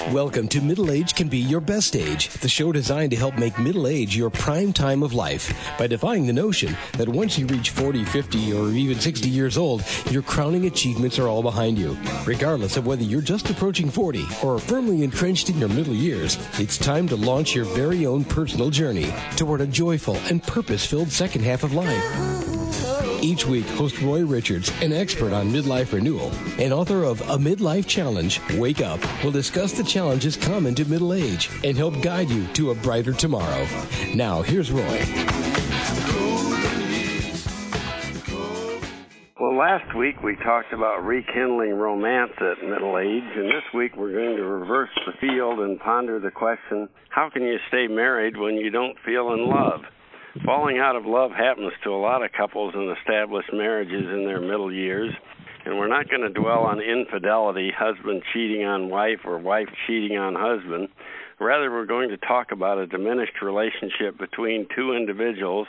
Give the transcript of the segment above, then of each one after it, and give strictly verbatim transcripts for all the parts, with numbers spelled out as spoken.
Welcome to Middle Age Can Be Your Best Age, the show designed to help make middle age your prime time of life by defying the notion that once you reach forty, fifty, or even sixty years old, your crowning achievements are all behind you. Regardless of whether you're just approaching forty or are firmly entrenched in your middle years, it's time to launch your very own personal journey toward a joyful and purpose-filled second half of life. Each week, host Roy Richards, an expert on midlife renewal and author of A Midlife Challenge, Wake Up, will discuss the challenges common to middle age and help guide you to a brighter tomorrow. Now, here's Roy. Well, last week we talked about rekindling romance at middle age, and this week we're going to reverse the field and ponder the question, how can you stay married when you don't feel in love? Falling out of love happens to a lot of couples in established marriages in their middle years, and we're not going to dwell on infidelity, husband cheating on wife or wife cheating on husband. Rather, we're going to talk about a diminished relationship between two individuals,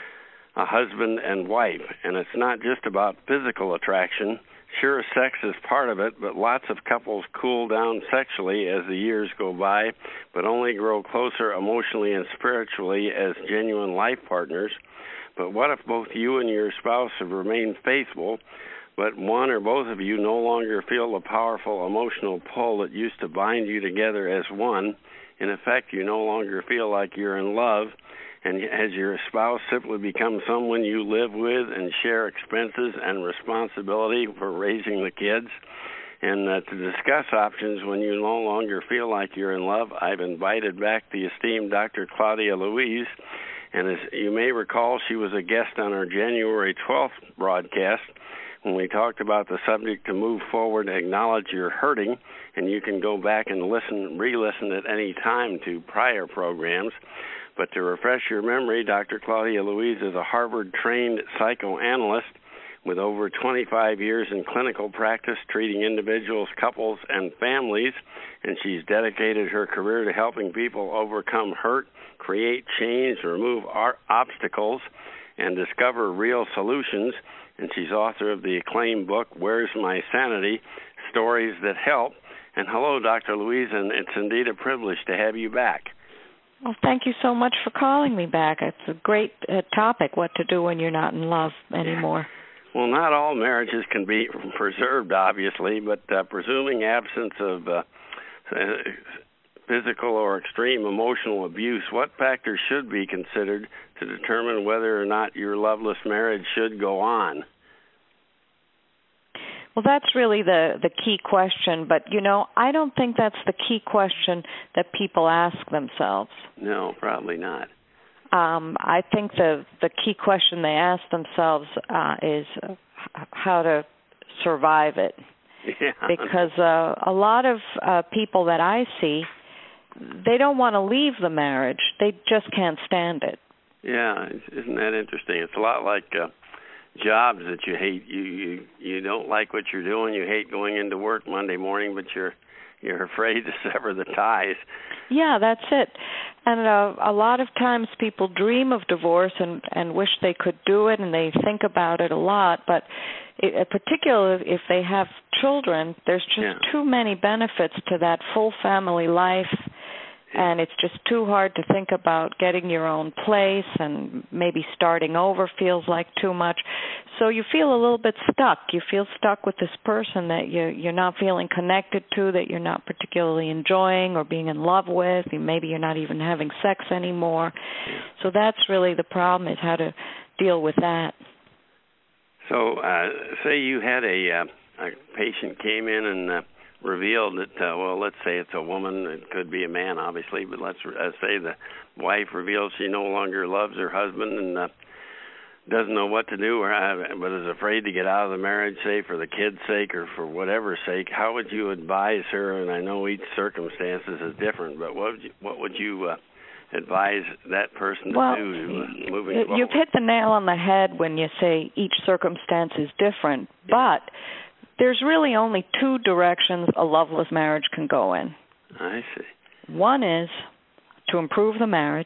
a husband and wife, and it's not just about physical attraction. Sure, sex is part of it, but lots of couples cool down sexually as the years go by, but only grow closer emotionally and spiritually as genuine life partners. But what if both you and your spouse have remained faithful, but one or both of you no longer feel the powerful emotional pull that used to bind you together as one? In effect, you no longer feel like you're in love, and has your spouse simply become someone you live with and share expenses and responsibility for raising the kids? And uh, to discuss options when you no longer feel like you're in love, I've invited back the esteemed Doctor Claudia Louise. And as you may recall, she was a guest on our January twelfth broadcast when we talked about the subject to move forward, acknowledge you're hurting, and you can go back and listen, re-listen at any time to prior programs. But to refresh your memory, Doctor Claudia Louise is a Harvard-trained psychoanalyst with over twenty-five years in clinical practice treating individuals, couples, and families, and she's dedicated her career to helping people overcome hurt, create change, remove obstacles, and discover real solutions. And she's author of the acclaimed book, Where's My Sanity? Stories That Help. And hello, Doctor Louise, and it's indeed a privilege to have you back. Well, thank you so much for calling me back. It's a great uh, topic, what to do when you're not in love anymore. Well, not all marriages can be preserved, obviously, but uh, presuming absence of uh, physical or extreme emotional abuse, what factors should be considered to determine whether or not your loveless marriage should go on? Well, that's really the, the key question, but, you know, I don't think that's the key question that people ask themselves. No, probably not. Um, I think the, the key question they ask themselves uh, is uh, how to survive it. Yeah. Because uh, a lot of uh, people that I see, they don't want to leave the marriage. They just can't stand it. Yeah, isn't that interesting? It's a lot like Uh, jobs that you hate. You, you you don't like what you're doing. You hate going into work Monday morning, but you're you're afraid to sever the ties. Yeah, that's it. And uh, a lot of times people dream of divorce and, and wish they could do it, and they think about it a lot. But it, particularly if they have children, there's just yeah. too many benefits to that full family life. And it's just too hard to think about getting your own place, and maybe starting over feels like too much. So you feel a little bit stuck. You feel stuck with this person that you, you're not feeling connected to, that you're not particularly enjoying or being in love with. Maybe you're not even having sex anymore. So that's really the problem, is how to deal with that. So uh, say you had a, uh, a patient came in and uh, revealed that, uh, well, let's say it's a woman, it could be a man, obviously, but let's uh, say the wife reveals she no longer loves her husband and uh, doesn't know what to do, or uh, but is afraid to get out of the marriage, say for the kid's sake or for whatever sake. How would you advise her? And I know each circumstances is different, but what would you, what would you uh, advise that person to well, do uh, moving you've forward? You've hit the nail on the head when you say each circumstance is different, yeah. but there's really only two directions a loveless marriage can go in. I see. One is to improve the marriage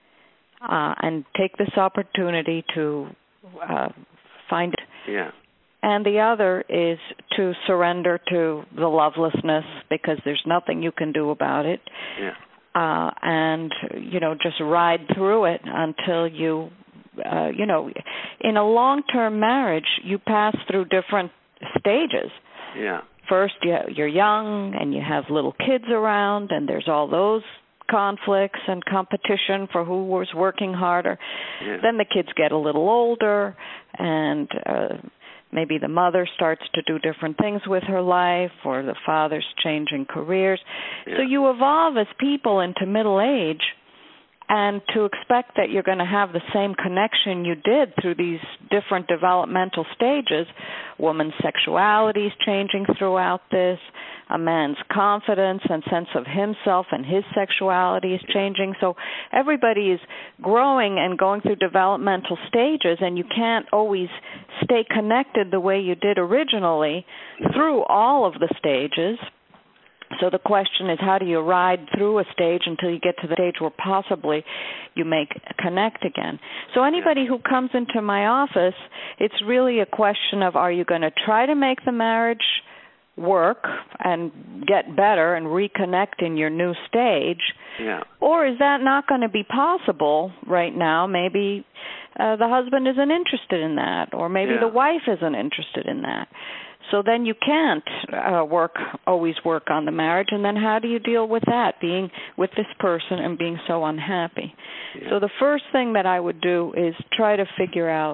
uh, and take this opportunity to uh, find yeah. and the other is to surrender to the lovelessness because there's nothing you can do about it. Yeah. Uh, and, you know, just ride through it until you, uh, you know, in a long-term marriage, you pass through different stages. Yeah. First, you're young and you have little kids around, and there's all those conflicts and competition for who was working harder. Yeah. Then the kids get a little older, and uh, maybe the mother starts to do different things with her life, or the father's changing careers. Yeah. So you evolve as people into middle age, and to expect that you're going to have the same connection you did through these different developmental stages, woman's sexuality is changing throughout this, a man's confidence and sense of himself and his sexuality is changing. So everybody is growing and going through developmental stages, and you can't always stay connected the way you did originally through all of the stages. So the question is, how do you ride through a stage until you get to the stage where possibly you may connect again? So anybody who comes into my office, it's really a question of, are you going to try to make the marriage work and get better and reconnect in your new stage? Yeah. Or is that not going to be possible right now? Maybe uh, the husband isn't interested in that, or maybe yeah. the wife isn't interested in that. So then you can't uh, work, always work on the marriage, and then how do you deal with that, being with this person and being so unhappy? Yeah. So the first thing that I would do is try to figure out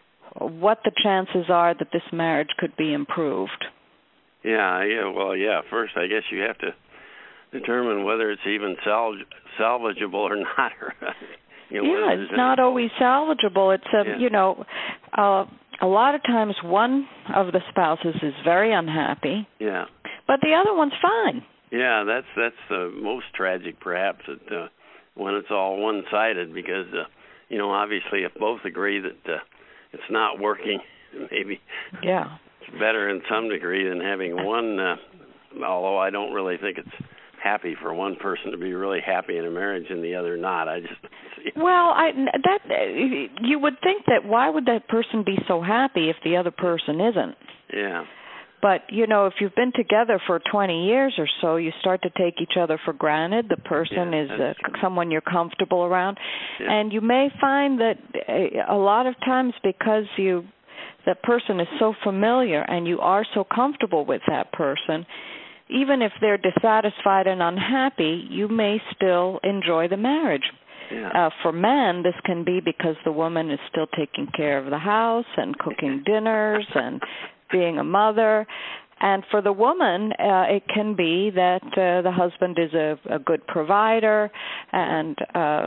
what the chances are that this marriage could be improved. Yeah, yeah, well, yeah, first I guess you have to determine whether it's even salv- salvageable or not. you know, yeah, it's not always salvageable. It's, a, yeah. you know... Uh, A lot of times one of the spouses is very unhappy, yeah, but the other one's fine. Yeah, that's that's the most tragic, perhaps, that, uh, when it's all one-sided, because, uh, you know, obviously if both agree that uh, it's not working, maybe yeah. it's better in some degree than having one, uh, although I don't really think it's happy for one person to be really happy in a marriage and the other not. I just see. Well, I that you would think that why would that person be so happy if the other person isn't? Yeah. But, you know, if you've been together for twenty years or so, you start to take each other for granted. The person yeah, is uh, someone you're comfortable around. Yeah. And you may find that a lot of times because you that person is so familiar and you are so comfortable with that person, even if they're dissatisfied and unhappy, you may still enjoy the marriage. Yeah. Uh, for men, this can be because the woman is still taking care of the house and cooking dinners and being a mother. And for the woman, uh, it can be that uh, the husband is a, a good provider and uh,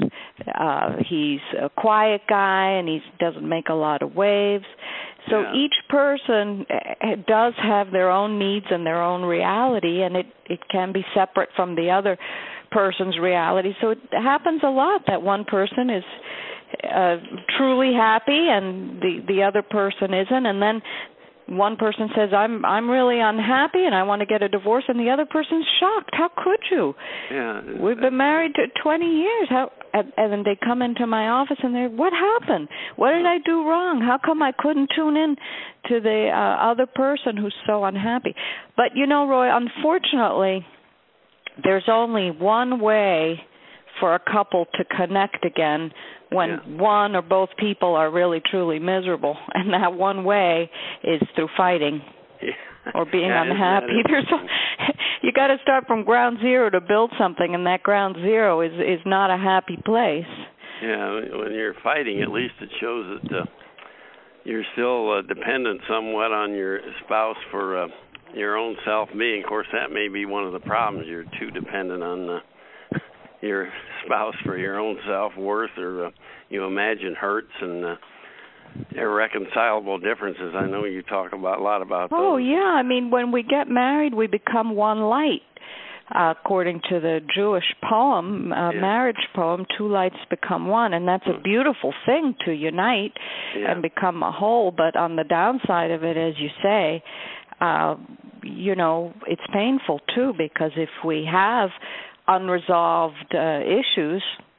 uh, he's a quiet guy and he doesn't make a lot of waves. So yeah. each person does have their own needs and their own reality, and it, it can be separate from the other person's reality. So it happens a lot that one person is uh, truly happy and the, the other person isn't, and then one person says, I'm I'm really unhappy and I want to get a divorce, and the other person's shocked. How could you? Yeah, We've been married to twenty years. How? And, and then they come into my office and they're, what happened? What did I do wrong? How come I couldn't tune in to the uh, other person who's so unhappy? But, you know, Roy, unfortunately, there's only one way for a couple to connect again when yeah. one or both people are really, truly miserable. And that one way is through fighting yeah. or being yeah, unhappy. There's a, you got to start from ground zero to build something, and that ground zero is, is not a happy place. Yeah, when you're fighting, at least it shows that uh, you're still uh, dependent somewhat on your spouse for uh, your own self-being. Of course, that may be one of the problems. You're too dependent on uh, your spouse for your own self-worth, or uh, you imagine hurts and uh, irreconcilable differences. I know you talk about a lot about those. Oh, yeah. I mean, when we get married, we become one light. Uh, according to the Jewish poem, uh, yeah. marriage poem, two lights become one, and that's a beautiful thing to unite yeah. and become a whole. But on the downside of it, as you say, uh, you know, it's painful too, because if we have unresolved uh, issues,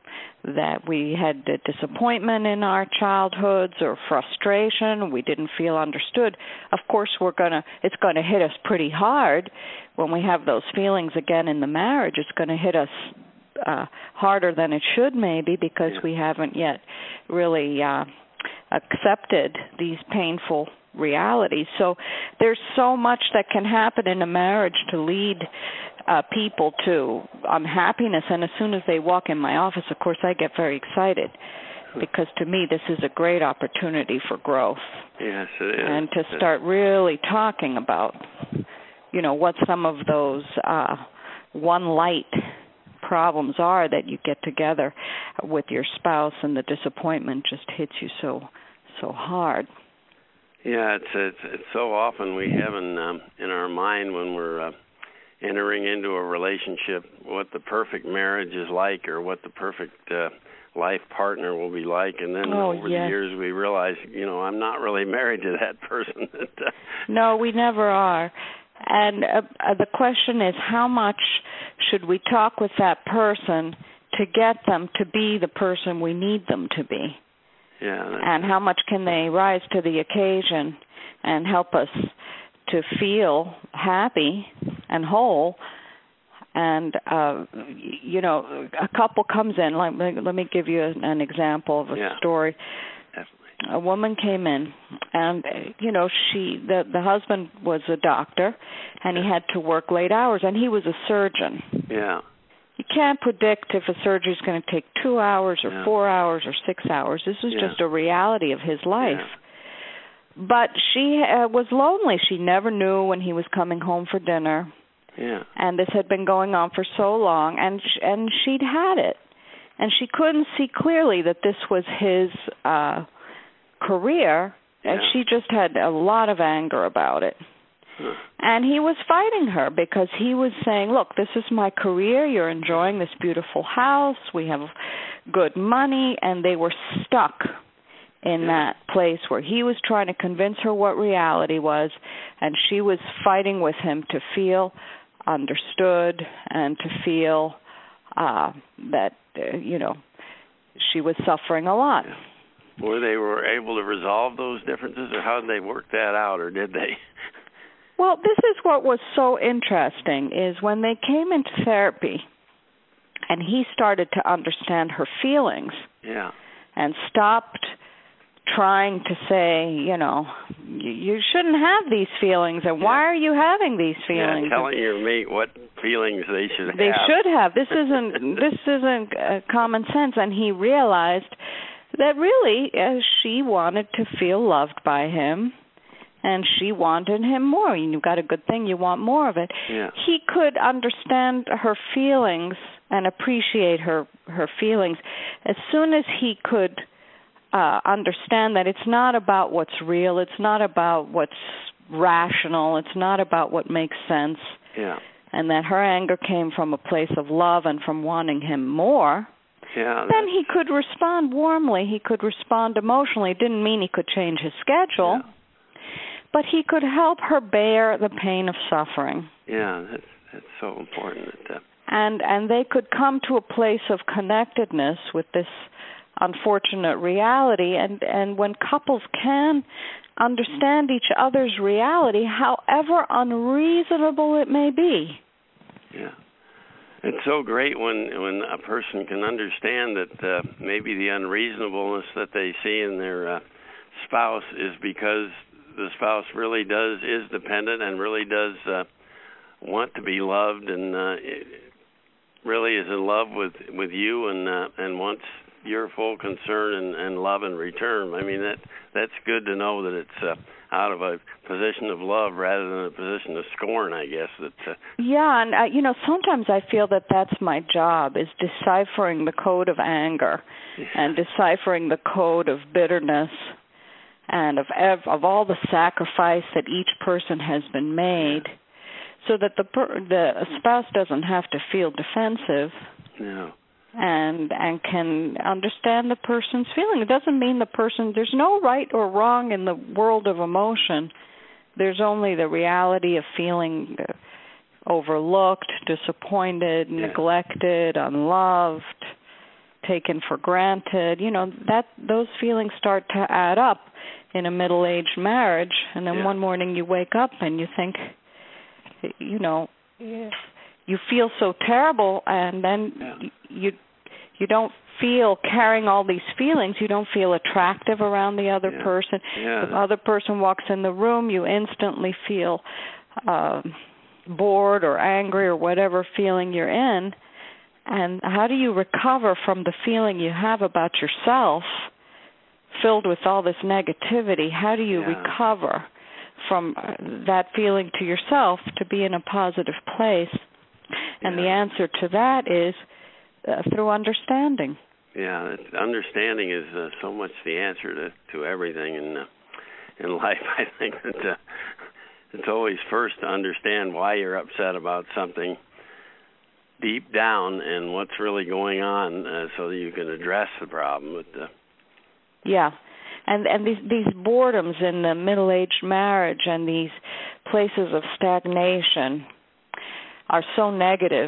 that we had a disappointment in our childhoods or frustration, we didn't feel understood, of course we're going to, it's going to hit us pretty hard when we have those feelings again in the marriage. It's going to hit us uh, harder than it should maybe because yeah. we haven't yet really uh, accepted these painful realities. So there's so much that can happen in a marriage to lead Uh, people to unhappiness, and as soon as they walk in my office, of course, I get very excited because to me this is a great opportunity for growth. Yes, it is. And to start really talking about, you know, what some of those uh, one light problems are that you get together with your spouse, and the disappointment just hits you so so hard. Yeah, it's it's, it's so often we have in um, in our mind when we're uh, entering into a relationship what the perfect marriage is like or what the perfect uh, life partner will be like, and then oh, over yes. the years we realize, you know, I'm not really married to that person. No, we never are. And uh, uh, the question is, how much should we talk with that person to get them to be the person we need them to be? Yeah. And how much can they rise to the occasion and help us to feel happy and whole? And, uh, you know, a couple comes in. Like, let me give you an example of a yeah, story. Definitely. A woman came in, and, you know, she the, the husband was a doctor, and he had to work late hours, and he was a surgeon. Yeah. You can't predict if a surgery is going to take two hours or yeah. four hours or six hours. This was yeah. just a reality of his life. Yeah. But she uh, was lonely. She never knew when he was coming home for dinner. Yeah. And this had been going on for so long, and sh- and she'd had it. And she couldn't see clearly that this was his uh, career, yeah. and she just had a lot of anger about it. Huh. And he was fighting her because he was saying, look, this is my career. You're enjoying this beautiful house. We have good money. And they were stuck in yeah. that place where he was trying to convince her what reality was, and she was fighting with him to feel understood and to feel uh, that, uh, you know, she was suffering a lot. Yeah. Were they were able to resolve those differences, or how did they work that out, or did they? Well, this is what was so interesting, is when they came into therapy and he started to understand her feelings yeah. and stopped trying to say, you know, you shouldn't have these feelings, and why yeah. are you having these feelings? Yeah, telling your mate what feelings they should have. They should have. This isn't this isn't uh, common sense. And he realized that really uh, she wanted to feel loved by him, and she wanted him more. You've got a good thing, you want more of it. Yeah. He could understand her feelings and appreciate her her feelings as soon as he could Uh, understand that it's not about what's real, it's not about what's rational, it's not about what makes sense, yeah. and that her anger came from a place of love and from wanting him more, yeah, then he could respond warmly, he could respond emotionally. It didn't mean he could change his schedule, yeah. but he could help her bear the pain of suffering. Yeah, that's, that's so important. That, uh... And, and they could come to a place of connectedness with this unfortunate reality, and and when couples can understand each other's reality, however unreasonable it may be. Yeah, it's so great when when a person can understand that uh, maybe the unreasonableness that they see in their uh, spouse is because the spouse really does is dependent and really does uh, want to be loved, and uh, really is in love with with you, and uh, and wants your full concern and, and love in return. I mean, that that's good to know that it's uh, out of a position of love rather than a position of scorn, I guess. That. Uh, yeah, and, uh, you know, sometimes I feel that that's my job, is deciphering the code of anger yeah. and deciphering the code of bitterness and of, ev- of all the sacrifice that each person has been made yeah. so that the, per- the spouse doesn't have to feel defensive. No. and and can understand the person's feeling. It doesn't mean the person, there's no right or wrong in the world of emotion. There's only the reality of feeling overlooked, disappointed, yeah. neglected, unloved, taken for granted. You know, that those feelings start to add up in a middle-aged marriage, and then yeah. one morning you wake up and you think, you know, yeah. you feel so terrible, and then yeah. you you don't feel carrying all these feelings. You don't feel attractive around the other yeah. person. Yeah. If the other person walks in the room, you instantly feel uh, bored or angry or whatever feeling you're in. And how do you recover from the feeling you have about yourself filled with all this negativity? How do you yeah. recover from that feeling to yourself to be in a positive place? And yeah. the answer to that is uh, through understanding. Yeah, understanding is uh, so much the answer to, to everything in uh, in life. I think that uh, it's always first to understand why you're upset about something deep down and what's really going on, uh, so that you can address the problem. But uh, yeah, and and these these boredoms in the middle-aged marriage and these places of stagnation are so negative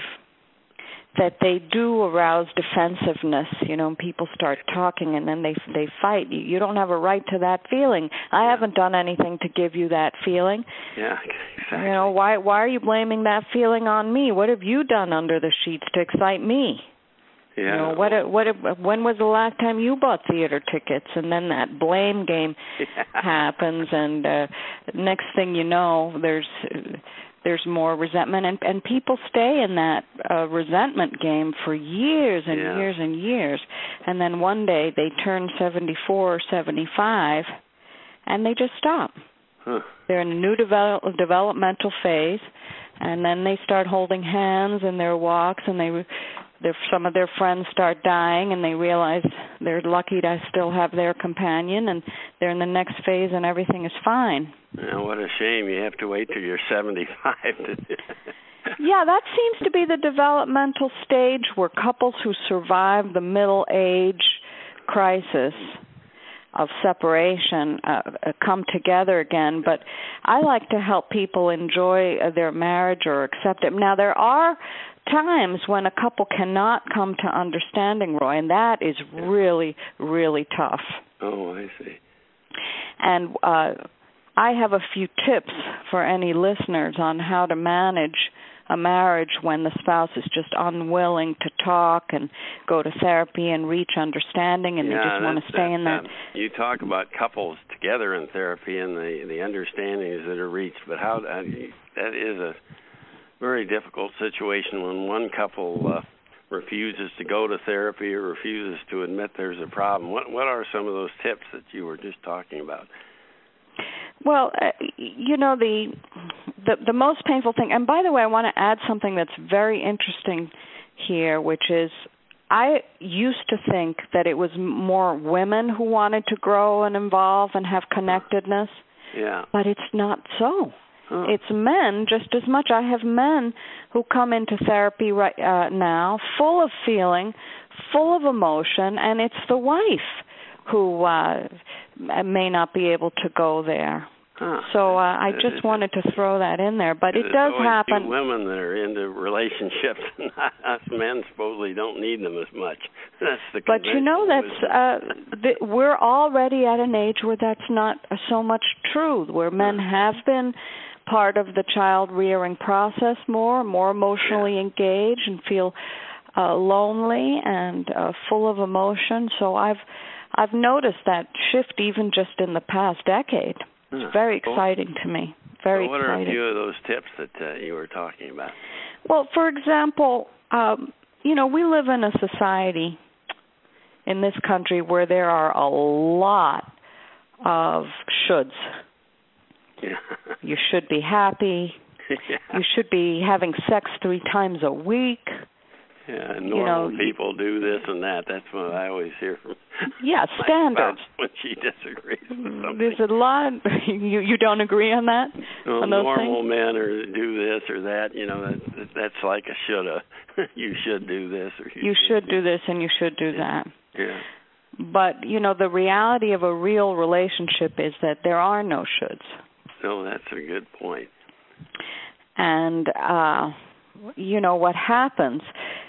that they do arouse defensiveness. You know, people start talking and then they they fight. You, you don't have a right to that feeling. I yeah. haven't done anything to give you that feeling. Yeah, exactly. You know, why why are you blaming that feeling on me? What have you done under the sheets to excite me? Yeah. You know, what what when was the last time you bought theater tickets? And then that blame game yeah. happens, and uh, next thing you know, there's there's more resentment, and, and people stay in that uh, resentment game for years and yeah. years and years, and then one day they turn seventy-four or seventy-five, and they just stop. Huh. They're in a new develop, developmental phase, and then they start holding hands in their walks, and they, their, some of their friends start dying, and they realize they're lucky to still have their companion, and they're in the next phase, and everything is fine. Now, what a shame. You have to wait till you're seventy-five to do Yeah, that seems to be the developmental stage where couples who survive the middle age crisis of separation uh, come together again. But I like to help people enjoy their marriage or accept it. Now, there are times when a couple cannot come to understanding, Roy, and that is really, really tough. Oh, I see. And uh, I have a few tips for any listeners on how to manage a marriage when the spouse is just unwilling to talk and go to therapy and reach understanding, and yeah, they just want to stay that, in that. Um, you talk about couples together in therapy and the the understandings that are reached, but how uh, that is a very difficult situation when one couple uh, refuses to go to therapy or refuses to admit there's a problem. What what are some of those tips that you were just talking about? Well, uh, you know, the, the the most painful thing, and by the way, I want to add something that's very interesting here, which is I used to think that it was more women who wanted to grow and evolve and have connectedness. Yeah. But it's not so. Huh. It's men just as much. I have men who come into therapy right uh, now full of feeling, full of emotion, and it's the wife who uh, may not be able to go there. Huh. So uh, I just wanted to throw that in there, but it does happen. Two women that are into relationships, and us men supposedly don't need them as much. That's the. But you know, that's uh, the, we're already at an age where that's not so much true. Where men have been part of the child rearing process more, more emotionally yeah. engaged, and feel uh, lonely and uh, full of emotion. So I've I've noticed that shift even just in the past decade. It's huh. very cool. exciting to me. Very so what exciting. are a few of those tips that uh, you were talking about? Well, for example, um, you know, we live in a society in this country where there are a lot of shoulds. Yeah. You should be happy. yeah. You should be having sex three times a week. Yeah, normal you know, people do this and that. That's what I always hear from yeah, my standards. spouse when she disagrees with something. There's a lot. You you don't agree on that? Well, on those normal things? men are do this or that. You know, that, that's like a shoulda. You should do this or you, you should do this and you should do that. Yeah. But you know, the reality of a real relationship is that there are no shoulds. No, that's a good point. And uh, you know what happens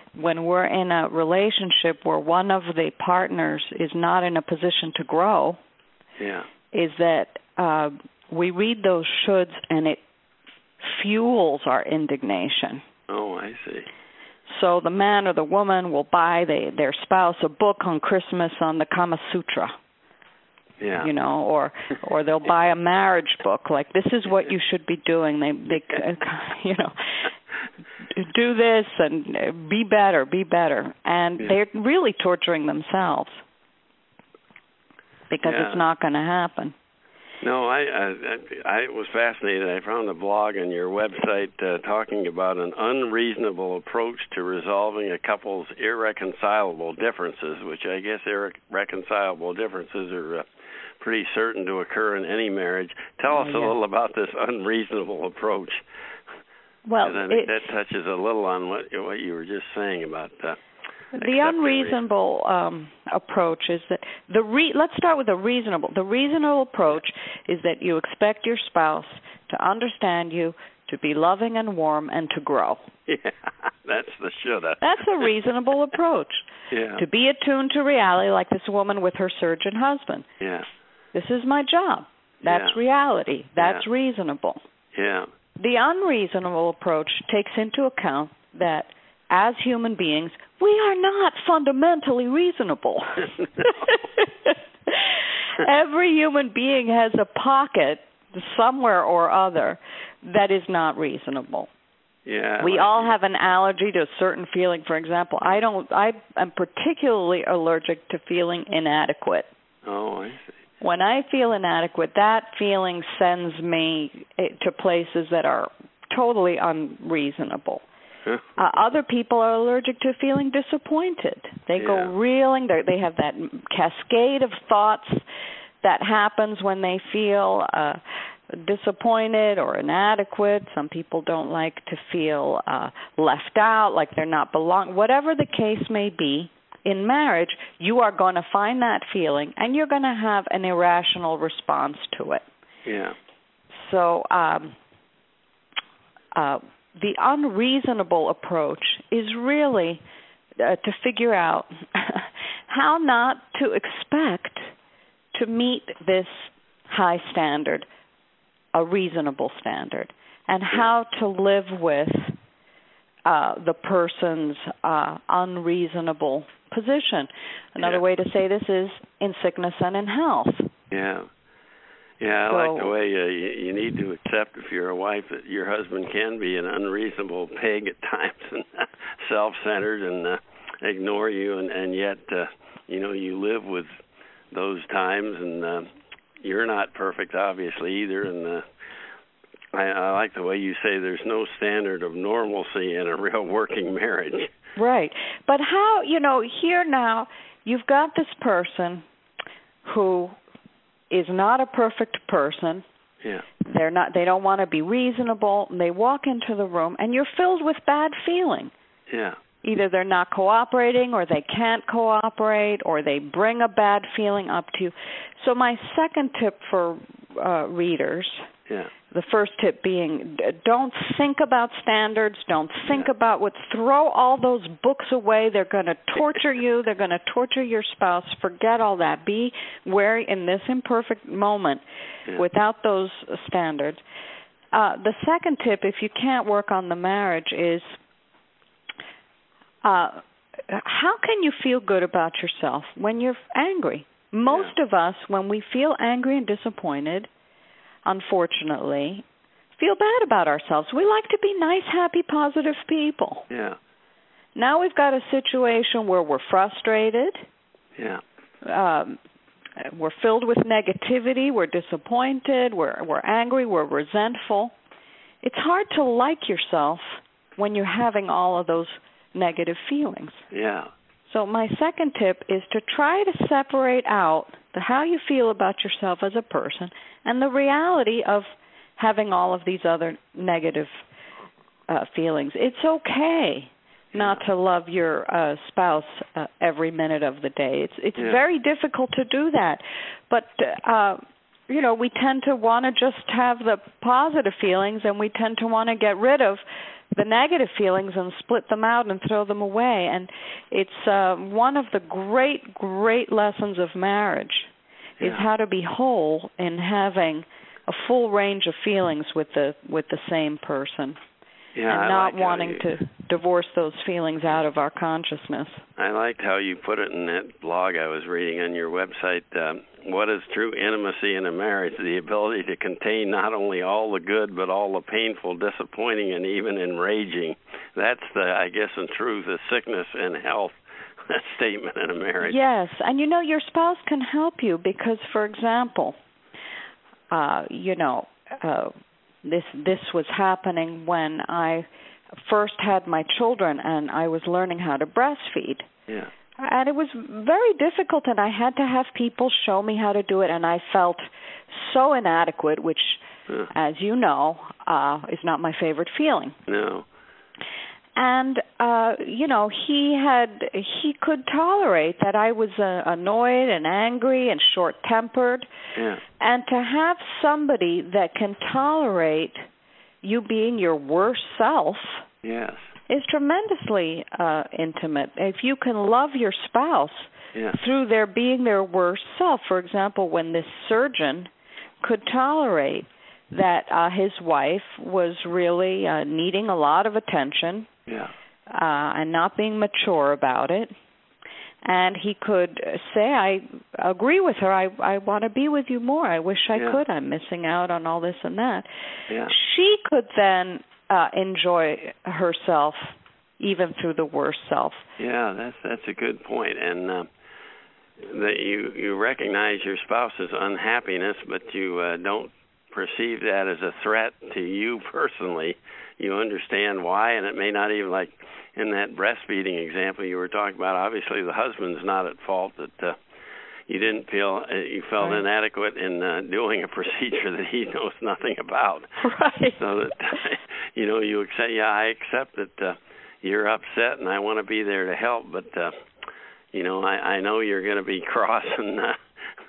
when we're in a relationship where one of the partners is not in a position to grow, yeah. is that uh, we read those shoulds and it fuels our indignation. Oh, I see. So the man or the woman will buy the, their spouse a book on Christmas on the Kama Sutra. Yeah. You know, or or they'll buy a marriage book like this is what you should be doing. They they you know, do this and be better, be better. And yeah. they're really torturing themselves because yeah. it's not going to happen. No, I, I I was fascinated. I found a blog on your website uh, talking about an unreasonable approach to resolving a couple's irreconcilable differences, which I guess irreconcilable differences are uh, pretty certain to occur in any marriage. Tell us yeah. a little about this unreasonable approach. Well, I think it, that touches a little on what what you were just saying about uh, the unreasonable um, approach is that the re- let's start with the reasonable. The reasonable approach is that you expect your spouse to understand you, to be loving and warm, and to grow. Yeah, that's the shoulda. That's a reasonable approach. Yeah. To be attuned to reality, like this woman with her surgeon husband. Yeah. This is my job. That's yeah. reality. That's yeah. reasonable. Yeah. The unreasonable approach takes into account that as human beings, we are not fundamentally reasonable. Every human being has a pocket somewhere or other that is not reasonable. Yeah. We like all have an allergy to a certain feeling. For example, I don't. I am particularly allergic to feeling inadequate. Oh, I see. When I feel inadequate, that feeling sends me to places that are totally unreasonable. Uh, other people are allergic to feeling disappointed. They yeah. go reeling. They have that cascade of thoughts that happens when they feel uh, disappointed or inadequate. Some people don't like to feel uh, left out, like they're not belong. Whatever the case may be, in marriage, you are going to find that feeling, and you're going to have an irrational response to it. Yeah. So um, uh, the unreasonable approach is really uh, to figure out how not to expect to meet this high standard, a reasonable standard, and how to live with uh, the person's uh, unreasonable position. Another yeah. way to say this is in sickness and in health. Yeah. Yeah, I so, like the way uh, you, you need to accept if you're a wife that your husband can be an unreasonable pig at times and self-centered and uh, ignore you, and, and yet, uh, you know, you live with those times, and uh, you're not perfect, obviously, either, and uh, I, I like the way you say there's no standard of normalcy in a real working marriage. Right. But how, you know, here now, you've got this person who is not a perfect person. Yeah. They're not. They don't want to be reasonable. And they walk into the room, and you're filled with bad feeling. Yeah. Either they're not cooperating, or they can't cooperate, or they bring a bad feeling up to you. So my second tip for uh, readers, yeah. the first tip being, don't think about standards. Don't think yeah. about what. Throw all those books away. They're going to torture you. They're going to torture your spouse. Forget all that. Be wary in this imperfect moment yeah. without those standards. Uh, the second tip, if you can't work on the marriage, is uh, how can you feel good about yourself when you're angry? Most yeah. of us, when we feel angry and disappointed, unfortunately, feel bad about ourselves. We like to be nice, happy, positive people. Yeah. Now we've got a situation where we're frustrated. Yeah. Um, we're filled with negativity. We're disappointed. We're we're angry. We're resentful. It's hard to like yourself when you're having all of those negative feelings. Yeah. So my second tip is to try to separate out the how you feel about yourself as a person and the reality of having all of these other negative uh, feelings. It's okay not to love your uh, spouse uh, every minute of the day. It's it's yeah. very difficult to do that. But, uh, you know, we tend to want to just have the positive feelings, and we tend to want to get rid of the negative feelings and split them out and throw them away. And it's uh, one of the great, great lessons of marriage yeah. is how to be whole in having a full range of feelings with the with the same person. Yeah, and I not like wanting you, to divorce those feelings out of our consciousness. I liked how you put it in that blog I was reading on your website. Um, what is true intimacy in a marriage? The ability to contain not only all the good, but all the painful, disappointing, and even enraging. That's the, I guess, in truth, the sickness and health statement in a marriage. Yes, and you know, your spouse can help you because, for example, uh, you know, uh, This this was happening when I first had my children and I was learning how to breastfeed. Yeah. And it was very difficult, and I had to have people show me how to do it, and I felt so inadequate, which, yeah. as you know, uh, is not my favorite feeling. No. And, uh, you know, he had, he could tolerate that I was uh, annoyed and angry and short-tempered. Yeah. And to have somebody that can tolerate you being your worst self yes. is tremendously uh, intimate. If you can love your spouse yeah. through their being their worst self, for example, when this surgeon could tolerate that uh, his wife was really uh, needing a lot of attention, yeah. uh, and not being mature about it. And he could say, I agree with her. I, I want to be with you more. I wish I yeah. could. I'm missing out on all this and that. Yeah. She could then uh, enjoy herself even through the worst self. Yeah, that's that's a good point. And uh, that you, you recognize your spouse's unhappiness, but you uh, don't perceive that as a threat to you personally. You understand why, and it may not even, like in that breastfeeding example you were talking about, obviously the husband's not at fault that uh, you didn't feel, uh, you felt right. inadequate in uh, doing a procedure that he knows nothing about. Right. So that, you know, you accept, yeah, I accept that uh, you're upset and I want to be there to help, but, uh, you know, I, I know you're going to be cross and uh,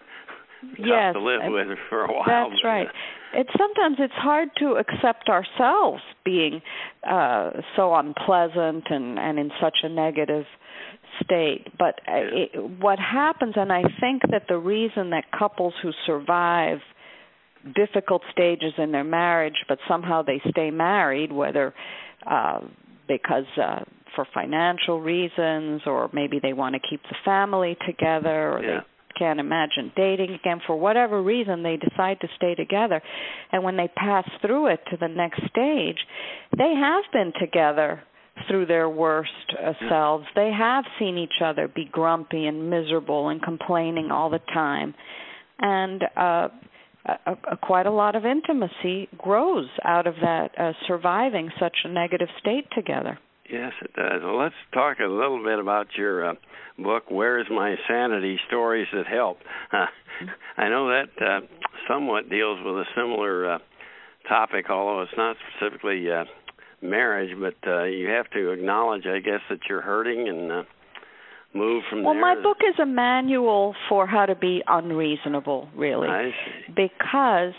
yes, tough to live with for a while. That's but, right. Uh, It's sometimes it's hard to accept ourselves being uh, so unpleasant and, and in such a negative state. But yeah. it, what happens, and I think that the reason that couples who survive difficult stages in their marriage, but somehow they stay married, whether uh, because uh, for financial reasons, or maybe they want to keep the family together, or yeah. they can't imagine dating again, for whatever reason they decide to stay together, and when they pass through it to the next stage, they have been together through their worst uh, selves. They have seen each other be grumpy and miserable and complaining all the time, and uh, a, a, quite a lot of intimacy grows out of that, uh, surviving such a negative state together. Yes, it does. Well, let's talk a little bit about your uh, book, Where is My Sanity? Stories That Help. Uh, I know that uh, somewhat deals with a similar uh, topic, although it's not specifically uh, marriage, but uh, you have to acknowledge, I guess, that you're hurting and uh, move from well, there. Well, my book is a manual for how to be unreasonable, really. I see. Because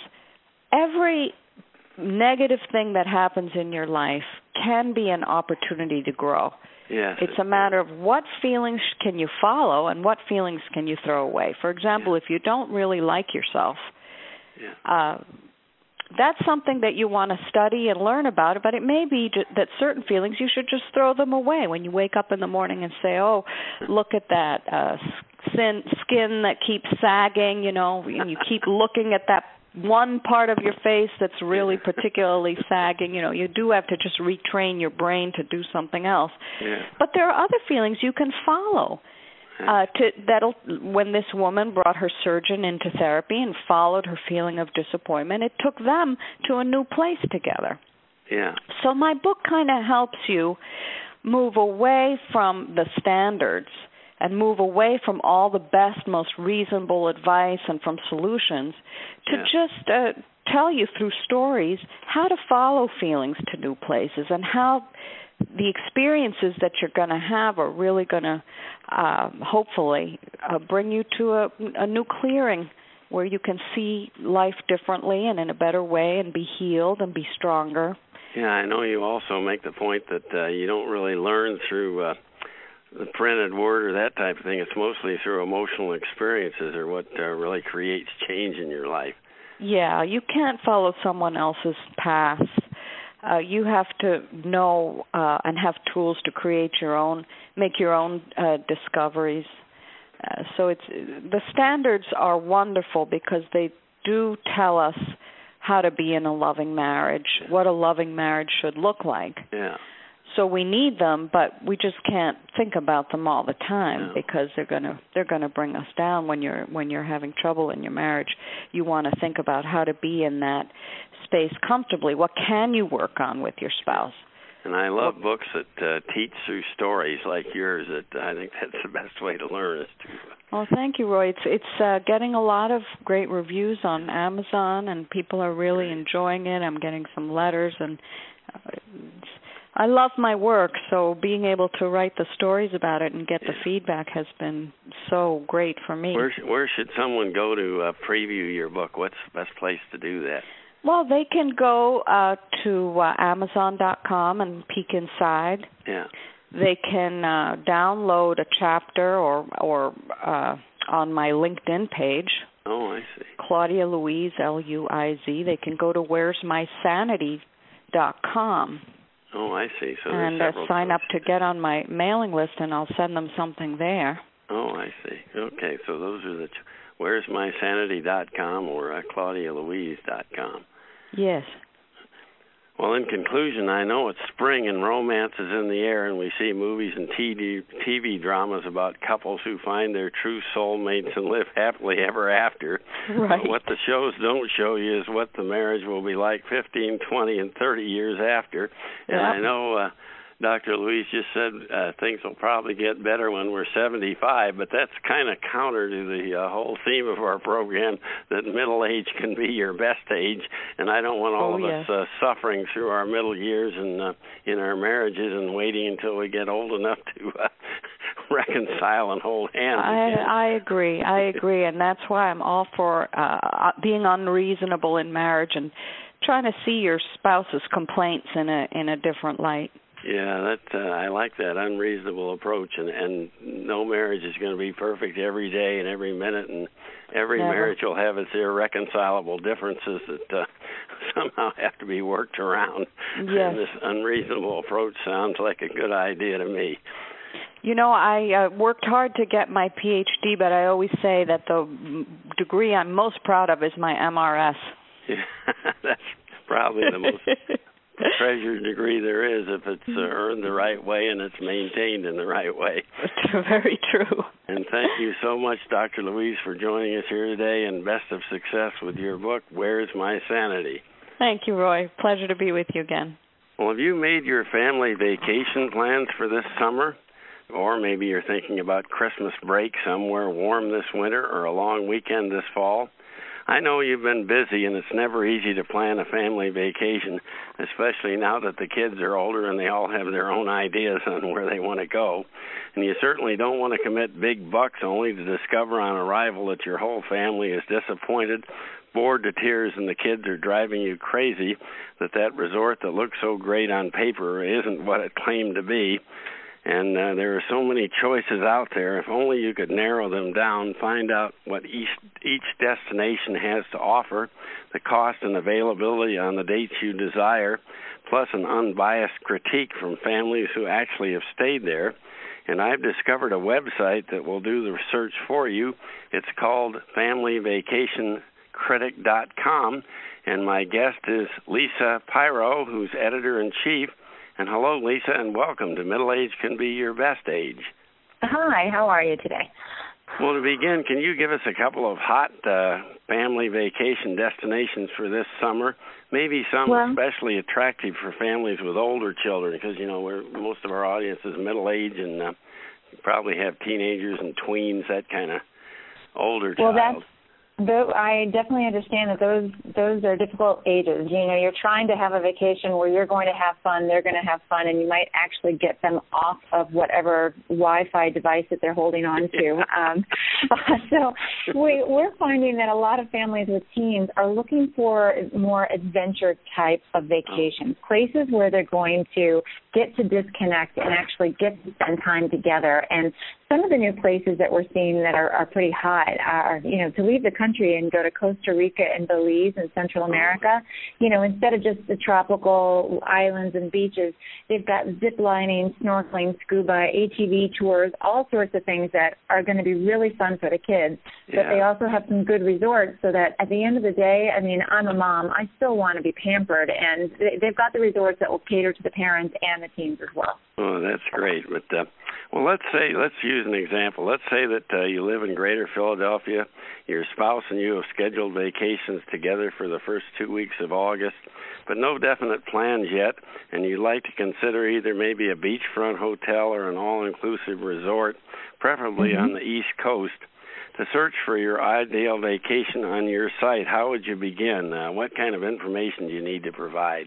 every negative thing that happens in your life can be an opportunity to grow. Yes, it's a matter of what feelings can you follow and what feelings can you throw away. For example, yeah. if you don't really like yourself, yeah. uh, that's something that you want to study and learn about, but it may be that certain feelings you should just throw them away when you wake up in the morning and say, oh, look at that uh, skin, skin that keeps sagging, you know, and you keep looking at that one part of your face that's really particularly sagging. You know, you do have to just retrain your brain to do something else. Yeah. But there are other feelings you can follow. Uh, to that'll when this woman brought her surgeon into therapy and followed her feeling of disappointment, it took them to a new place together. Yeah. So my book kind of helps you move away from the standards and move away from all the best, most reasonable advice and from solutions to yeah. just uh, tell you through stories how to follow feelings to new places and how the experiences that you're going to have are really going to uh, hopefully uh, bring you to a, a new clearing where you can see life differently and in a better way and be healed and be stronger Yeah, I know you also make the point that uh, you don't really learn through uh, the printed word or that type of thing. It's mostly through emotional experiences or what uh, really creates change in your life. Yeah, you can't follow someone else's path. Uh, you have to know uh, and have tools to create your own, make your own uh, discoveries. Uh, so it's the standards are wonderful because they do tell us how to be in a loving marriage, what a loving marriage should look like. Yeah. So we need them, but we just can't think about them all the time no. because they're gonna they're gonna bring us down when you're when you're having trouble in your marriage. You want to think about how to be in that space comfortably. What can you work on with your spouse? And I love well, books that uh, teach through stories like yours. That I think that's the best way to learn. Is to. Well, thank you, Roy. It's it's uh, getting a lot of great reviews on Amazon, and people are really enjoying it. I'm getting some letters, and uh, I love my work, so being able to write the stories about it and get yeah. the feedback has been so great for me. Where, where should someone go to uh, preview your book? What's the best place to do that? Well, they can go uh, to uh, Amazon dot com and peek inside. Yeah. They can uh, download a chapter or or uh, on my LinkedIn page. Oh, I see. Claudia Louise, L U I Z. They can go to where's my sanity dot com. Oh, I see. So and uh, sign up to get on my mailing list, and I'll send them something there. Oh, I see. Okay, so those are the ch- where's my sanity dot com or uh, Claudia Louise dot com. Yes. Well, in conclusion, I know it's spring and romance is in the air, and we see movies and T V, T V dramas about couples who find their true soulmates and live happily ever after. Right. But what the shows don't show you is what the marriage will be like fifteen, twenty, and thirty years after. And yep. I know uh, Doctor Louise just said uh, things will probably get better when we're seventy-five, but that's kind of counter to the uh, whole theme of our program, that middle age can be your best age, and I don't want all oh, of yes. us uh, suffering through our middle years and uh, in our marriages and waiting until we get old enough to uh, reconcile and hold hands I, again. I agree. I agree, and that's why I'm all for uh, being unreasonable in marriage and trying to see your spouse's complaints in a in a different light. Yeah, that uh, I like that unreasonable approach, and, and no marriage is going to be perfect every day and every minute, and every Never. marriage will have its irreconcilable differences that uh, somehow have to be worked around. Yes. And this unreasonable approach sounds like a good idea to me. You know, I uh, worked hard to get my P H D, but I always say that the degree I'm most proud of is my M R S. Yeah, that's probably the most treasured degree there is if it's uh, earned the right way and it's maintained in the right way. Very true. And thank you so much, Doctor Louise, for joining us here today, and best of success with your book, Where's My Sanity? Thank you, Roy. Pleasure to be with you again. Well, have you made your family vacation plans for this summer? Or maybe you're thinking about Christmas break somewhere warm this winter or a long weekend this fall. I know you've been busy, and it's never easy to plan a family vacation, especially now that the kids are older and they all have their own ideas on where they want to go. And you certainly don't want to commit big bucks only to discover on arrival that your whole family is disappointed, bored to tears, and the kids are driving you crazy that that resort that looks so great on paper isn't what it claimed to be. And uh, there are so many choices out there. If only you could narrow them down, find out what each, each destination has to offer, the cost and availability on the dates you desire, plus an unbiased critique from families who actually have stayed there. And I've discovered a website that will do the research for you. It's called family vacation critic dot com, and my guest is Lisa Pyro, who's editor-in-chief. And hello, Lisa, and welcome to Middle Age Can Be Your Best Age. Hi, how are you today? Well, to begin, can you give us a couple of hot uh, family vacation destinations for this summer? Maybe some well, especially attractive for families with older children, because, you know, we're, most of our audience is middle age, and uh, you probably have teenagers and tweens, that kind of older well, child. That's, Though I definitely understand that those those are difficult ages. You know, you're trying to have a vacation where you're going to have fun, they're going to have fun, and you might actually get them off of whatever Wi-Fi device that they're holding on to. um, so we, we're finding that a lot of families with teens are looking for more adventure type of vacations, places where they're going to get to disconnect and actually get to spend time together. And some of the new places that we're seeing that are, are pretty hot are, you know, to leave the country and go to Costa Rica and Belize and Central America. You know, instead of just the tropical islands and beaches, they've got zip lining, snorkeling, scuba, A T V tours, all sorts of things that are going to be really fun for the kids. Yeah. But they also have some good resorts so that at the end of the day, I mean, I'm a mom. I still want to be pampered, and they've got the resorts that will cater to the parents and the teens as well. Oh, that's great. But uh, well, let's say let's use an example. Let's say that uh, you live in Greater Philadelphia. Your spouse and you have scheduled vacations together for the first two weeks of August, but no definite plans yet, and you'd like to consider either maybe a beachfront hotel or an all-inclusive resort, preferably mm-hmm. on the East Coast. To search for your ideal vacation on your site, how would you begin? Uh, what kind of information do you need to provide?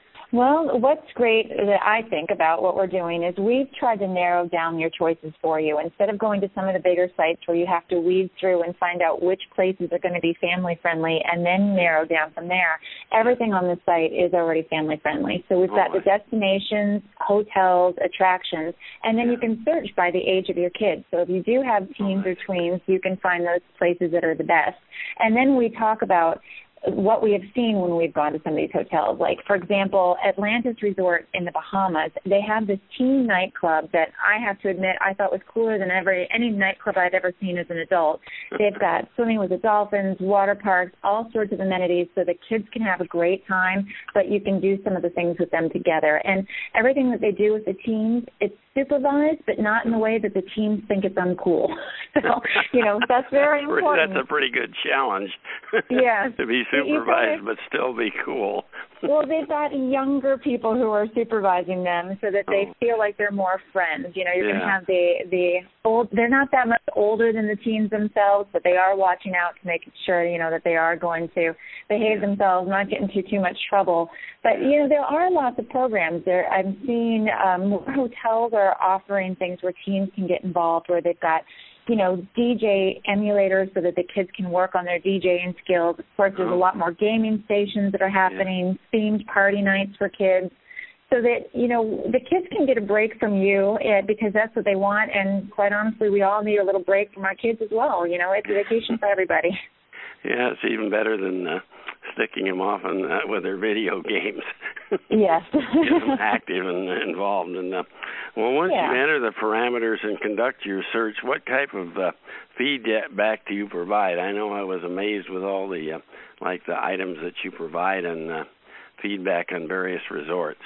Well, what's great that I think about what we're doing is we've tried to narrow down your choices for you. Instead of going to some of the bigger sites where you have to weed through and find out which places are going to be family-friendly and then narrow down from there, everything on the site is already family-friendly. So we've got the destinations, hotels, attractions, and then you can search by the age of your kids. So if you do have teens or tweens, you can find those places that are the best. And then we talk about what we have seen when we've gone to some of these hotels. Like, for example, Atlantis Resort in the Bahamas, they have this teen nightclub that I have to admit I thought was cooler than every any nightclub I'd ever seen as an adult. They've got swimming with the dolphins, water parks, all sorts of amenities so the kids can have a great time, but you can do some of the things with them together. And everything that they do with the teens, it's supervised, but not in the way that the teens think it's uncool. So, you know, that's very important. That's a pretty good challenge. Yes. To be supervised but still be cool. Well, they've got younger people who are supervising them so that they oh. feel like they're more friends. You know, you're yeah. going to have the, the old, they're not that much older than the teens themselves, but they are watching out to make sure, you know, that they are going to behave yeah. themselves, not get into too much trouble. But, you know, there are lots of programs. There, I'm seeing um, more hotels are offering things where teens can get involved, where they've got, you know, D J emulators so that the kids can work on their DJing skills. Of course, there's a lot more gaming stations that are happening, yeah. themed party nights for kids, so that, you know, the kids can get a break from you uh, because that's what they want. And quite honestly, we all need a little break from our kids as well. You know, it's a vacation for everybody. Yeah, it's even better than uh, sticking them off on, uh, with their video games. Yes. Get them active and involved. And uh, well, once yeah. you enter the parameters and conduct your search, what type of uh, feedback do you provide? I know I was amazed with all the uh, like the items that you provide and uh, feedback on various resorts.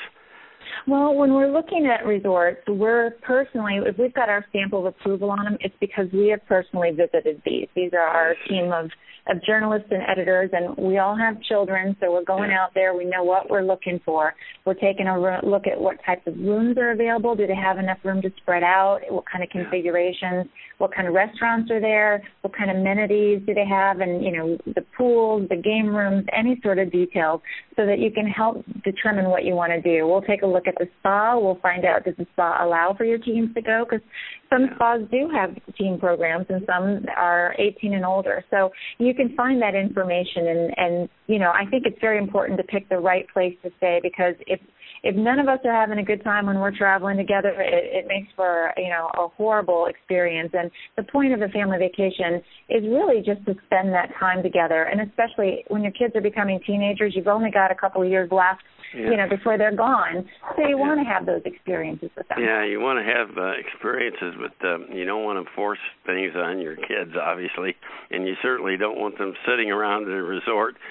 Well, when we're looking at resorts, we're personally, if we've got our stamp of approval on them, it's because we have personally visited these. These are our team of, of journalists and editors, and we all have children, so we're going out there. We know what we're looking for. We're taking a look at what types of rooms are available. Do they have enough room to spread out? What kind of configurations? What kind of restaurants are there? What kind of amenities do they have? And, you know, the pools, the game rooms, any sort of details, so that you can help determine what you want to do. We'll take a look at the spa. We'll find out, does the spa allow for your teens to go? Because some yeah. spas do have teen programs and some are eighteen and older. So you can find that information. And, and, you know, I think it's very important to pick the right place to stay, because if if none of us are having a good time when we're traveling together, it, it makes for, you know, a horrible experience. And the point of a family vacation is really just to spend that time together. And especially when your kids are becoming teenagers, you've only got a couple of years left, yeah. you know, before they're gone. So you yeah. want to have those experiences with them. Yeah, you want to have uh, experiences, but um, you don't want to force things on your kids, obviously. And you certainly don't want them sitting around at a resort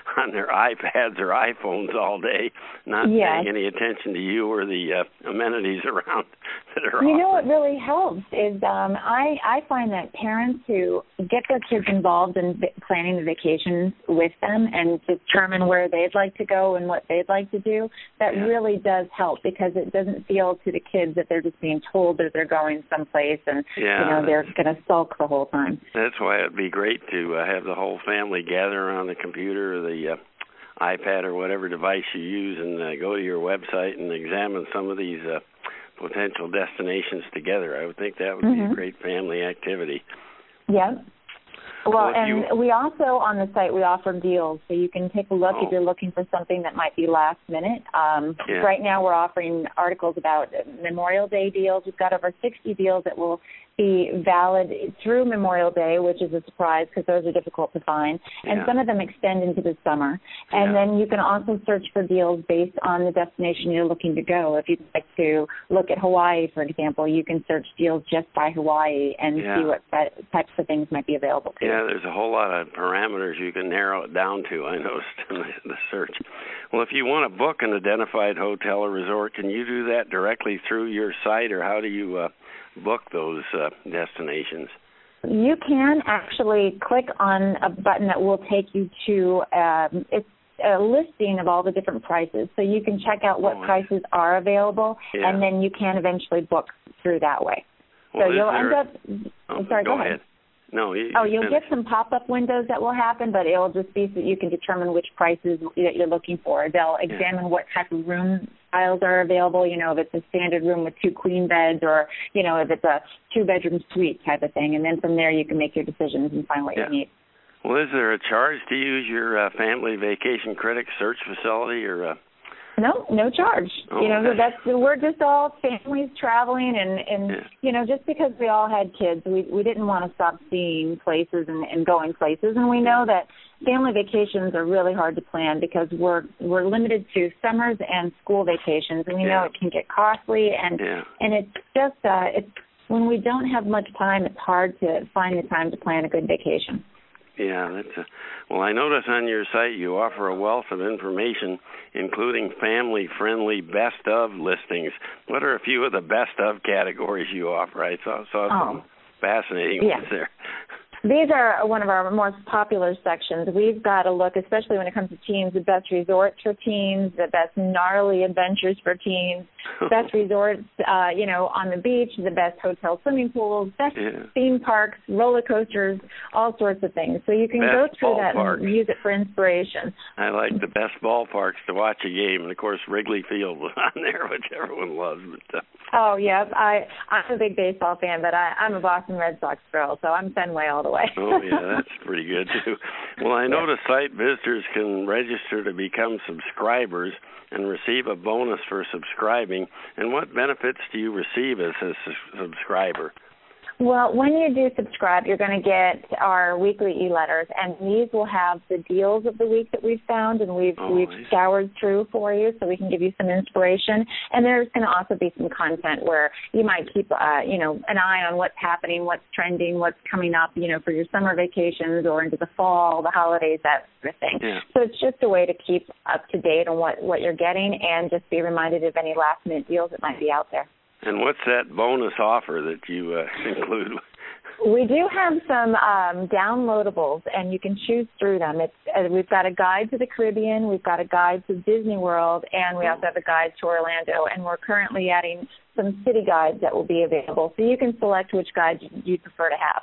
on their iPads or iPhones all day, not yes. paying any attention to you or the uh, amenities around that are You offered. know what really helps is um, I, I find that parents who get their kids involved in v- planning the vacations with them and determine where they'd like to go and what they'd like to do, that yeah. really does help, because it doesn't feel to the kids that they're just being told that they're going someplace and yeah, you know they're going to sulk the whole time. That's why it'd be great to uh, have the whole family gather around the computer or the uh, iPad or whatever device you use and uh, go to your website and examine some of these uh, potential destinations together. I would think that would mm-hmm. be a great family activity. Yeah. Well, well and you... we also, on the site, we offer deals. So you can take a look oh. if you're looking for something that might be last minute. Um, yeah. Right now we're offering articles about Memorial Day deals. We've got over sixty deals that will be valid through Memorial Day, which is a surprise because those are difficult to find. And yeah. some of them extend into the summer. And yeah. then you can also search for deals based on the destination you're looking to go. If you'd like to look at Hawaii, for example, you can search deals just by Hawaii and yeah. see what types of things might be available to you. Yeah, there's a whole lot of parameters you can narrow it down to, I noticed in the, the search. Well, if you want to book an identified hotel or resort, can you do that directly through your site, or how do you uh, book those uh, destinations? You can actually click on a button that will take you to um, it's a listing of all the different prices. So you can check out what oh, prices are available, yeah. and then you can eventually book through that way. Well, so you'll there... end up... Oh, sorry, go, go ahead. ahead. No, you, oh, you you'll finish. get some pop-up windows that will happen, but it'll just be so you can determine which prices that you're looking for. They'll examine yeah. what type of room styles are available, you know, if it's a standard room with two queen beds, or, you know, if it's a two-bedroom suite type of thing. And then from there you can make your decisions and find what yeah. you need. Well, is there a charge to use your uh, Family Vacation Critic search facility, or... Uh... No, no charge. Oh, you know, okay. that's we're just all families traveling, and and yeah. you know, just because we all had kids, we we didn't want to stop seeing places and, and going places, and we know that family vacations are really hard to plan because we're we're limited to summers and school vacations, and we yeah. know it can get costly, and yeah. and it's just uh, it's when we don't have much time, it's hard to find the time to plan a good vacation. Yeah, that's a, well, I notice on your site you offer a wealth of information, including family-friendly best-of listings. What are a few of the best-of categories you offer? I saw, saw some oh. fascinating yeah. ones there. These are one of our most popular sections. We've got to look, especially when it comes to teens, the best resorts for teens, the best gnarly adventures for teens, best resorts, uh, you know, on the beach, the best hotel swimming pools, best yeah. theme parks, roller coasters, all sorts of things. So you can best go through that ballparks. and use it for inspiration. I like the best ballparks to watch a game, and of course Wrigley Field was on there, which everyone loves. But, uh, oh yeah, I I'm a big baseball fan, but I, I'm a Boston Red Sox girl, so I'm Fenway all the way. Oh yeah, that's pretty good too. Well, I know the site visitors can register to become subscribers and receive a bonus for subscribing. And what benefits do you receive as a su- subscriber? Well, when you do subscribe, you're going to get our weekly e-letters, and these will have the deals of the week that we've found and we've oh, we've nice. scoured through for you, so we can give you some inspiration. And there's going to also be some content where you might keep, uh, you know, an eye on what's happening, what's trending, what's coming up, you know, for your summer vacations or into the fall, the holidays, that sort of thing. Yeah. So it's just a way to keep up to date on what what you're getting and just be reminded of any last minute deals that might be out there. And what's that bonus offer that you uh, include? We do have some um, downloadables, and you can choose through them. It's uh, we've got a guide to the Caribbean, we've got a guide to Disney World, and we also have a guide to Orlando. And we're currently adding some city guides that will be available, so you can select which guide you'd prefer to have.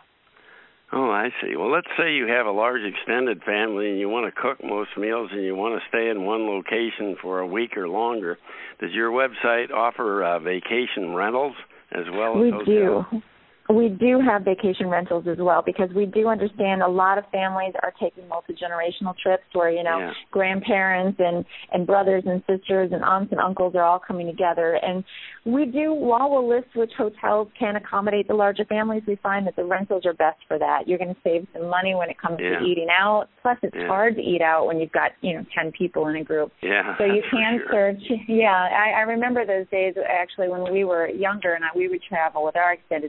Oh, I see. Well, let's say you have a large extended family and you want to cook most meals and you want to stay in one location for a week or longer. Does your website offer uh, vacation rentals as well we as hotels? do. We do have vacation rentals as well, because we do understand a lot of families are taking multi-generational trips where, you know, yeah. grandparents and, and brothers and sisters and aunts and uncles are all coming together. And we do, while we'll list which hotels can accommodate the larger families, we find that the rentals are best for that. You're going to save some money when it comes yeah. to eating out. Plus, it's yeah. hard to eat out when you've got, you know, ten people in a group. Yeah, so you that's can for sure. search. Yeah, I, I remember those days actually when we were younger and I, we would travel with our extended family.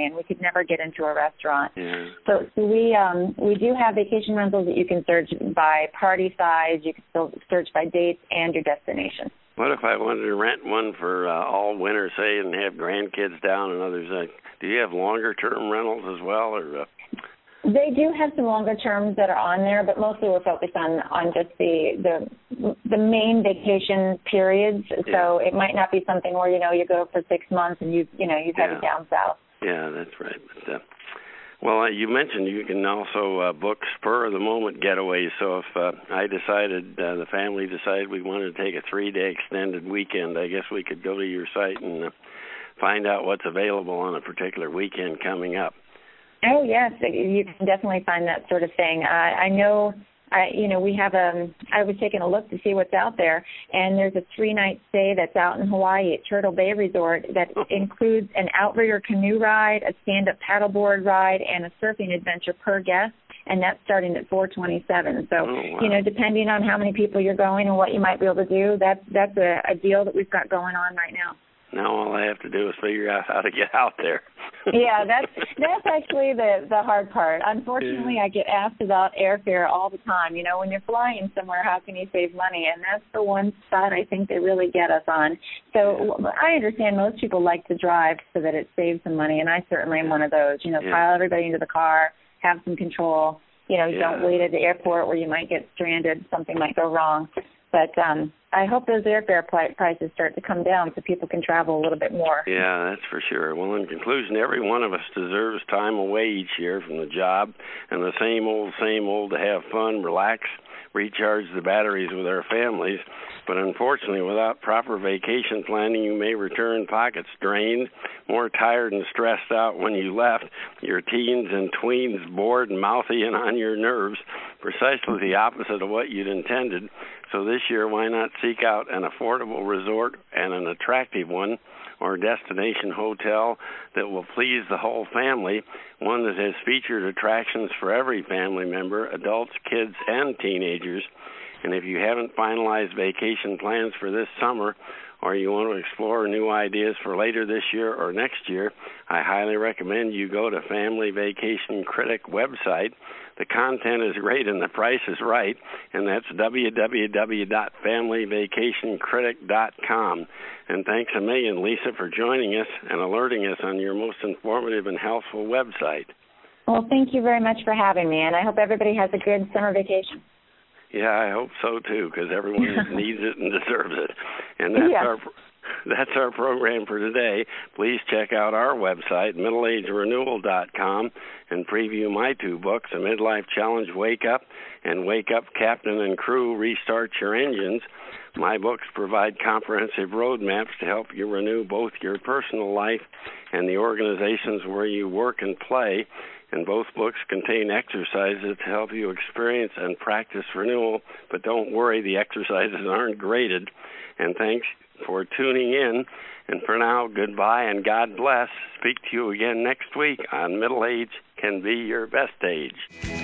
and we could never get into a restaurant. Yeah. So, so we um, we do have vacation rentals that you can search by party size, you can still search by dates and your destination. What if I wanted to rent one for uh, all winter, say, and have grandkids down and others? Uh, do you have longer-term rentals as well? Or uh... They do have some longer terms that are on there, but mostly we're focused on, on just the, the the main vacation periods. Yeah. So it might not be something where, you know, you go for six months and you you know, you've yeah. headed down south. Yeah, that's right. But, uh, well, uh, you mentioned you can also uh, book spur-of-the-moment getaways. So if uh, I decided, uh, the family decided we wanted to take a three-day extended weekend, I guess we could go to your site and uh, find out what's available on a particular weekend coming up. Oh, yes, you can definitely find that sort of thing. Uh, I know, I, you know, we have a, I was taking a look to see what's out there, and there's a three-night stay that's out in Hawaii at Turtle Bay Resort that includes an outrigger canoe ride, a stand-up paddleboard ride, and a surfing adventure per guest, and that's starting at four twenty-seven. So, oh, wow. you know, depending on how many people you're going and what you might be able to do, that's, that's a, a deal that we've got going on right now. Now all I have to do is figure out how to get out there. Yeah, that's that's actually the the hard part. Unfortunately, yeah. I get asked about airfare all the time. You know, when you're flying somewhere, how can you save money? And that's the one spot I think they really get us on. So yeah. I understand most people like to drive so that it saves some money, and I certainly am one of those. You know, yeah. pile everybody into the car, have some control. You know, you yeah. don't wait at the airport where you might get stranded. Something might go wrong. But um, I hope those airfare prices start to come down so people can travel a little bit more. Yeah, that's for sure. Well, in conclusion, every one of us deserves time away each year from the job and the same old, same old to have fun, relax, recharge the batteries with our families. But unfortunately, without proper vacation planning, you may return pockets drained, more tired and stressed out when you left, your teens and tweens bored and mouthy and on your nerves, precisely the opposite of what you'd intended. So this year, why not seek out an affordable resort and an attractive one or destination hotel that will please the whole family, one that has featured attractions for every family member, adults, kids, and teenagers. And if you haven't finalized vacation plans for this summer, or you want to explore new ideas for later this year or next year, I highly recommend you go to Family Vacation Critic website. The content is great and the price is right, and that's w w w dot family vacation critic dot com. And thanks a million, Lisa, for joining us and alerting us on your most informative and helpful website. Well, thank you very much for having me, and I hope everybody has a good summer vacation. Yeah, I hope so, too, because everyone needs it and deserves it. And that's, yeah. our, that's our program for today. Please check out our website, middle age renewal dot com, and preview my two books, A Midlife Challenge Wake Up and Wake Up Captain and Crew Restart Your Engines. My books provide comprehensive roadmaps to help you renew both your personal life and the organizations where you work and play. And both books contain exercises to help you experience and practice renewal. But don't worry, the exercises aren't graded. And thanks for tuning in. And for now, goodbye and God bless. Speak to you again next week on Middle Age Can Be Your Best Age.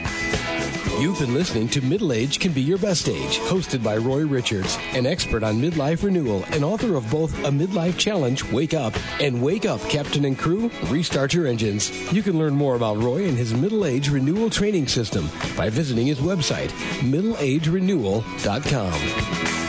You've been listening to Middle Age Can Be Your Best Age, hosted by Roy Richards, an expert on midlife renewal and author of both A Midlife Challenge, Wake Up, and Wake Up, Captain and Crew, Restart Your Engines. You can learn more about Roy and his Middle Age Renewal Training System by visiting his website, middle age renewal dot com.